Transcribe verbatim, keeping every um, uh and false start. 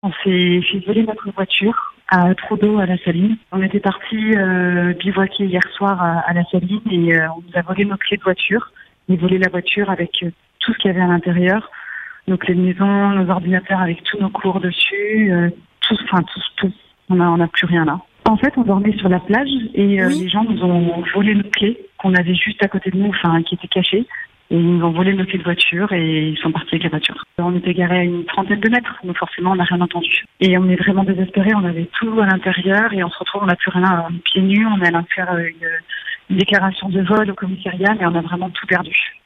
On s'est fait voler notre voiture à Troudot, à La Saline. On était parti euh, bivouaquer hier soir à, à La Saline et euh, on nous a volé nos clés de voiture. On a volé la voiture avec euh, tout ce qu'il y avait à l'intérieur. Nos clés de maison, nos ordinateurs avec tous nos cours dessus, euh, tout, enfin tout, tout. On a, on n'a plus rien là. En fait, on dormait sur la plage et euh, Oui. les gens nous ont volé nos clés qu'on avait juste à côté de nous, enfin qui étaient cachées. Et ils nous ont volé nos clés de voiture et ils sont partis avec la voiture. On était garés à une trentaine de mètres, donc forcément on n'a rien entendu. Et on est vraiment désespérés, on avait tout à l'intérieur et on se retrouve, on n'a plus rien, on est pieds nus, on est allé faire une, une déclaration de vol au commissariat, mais on a vraiment tout perdu.